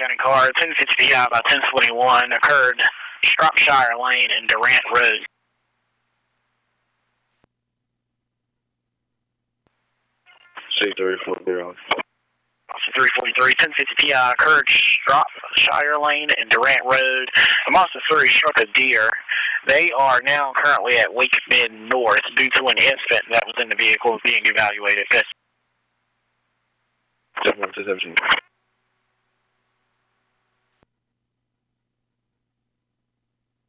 County car, 1050 PI by 1021, occurred Shropshire Lane and Durant Road. C340. 343, 1050 PI, occurred Shropshire Lane and Durant Road. A Mazda 3 struck a deer. They are now currently at Wakeman North due to an infant that was in the vehicle being evaluated. 717.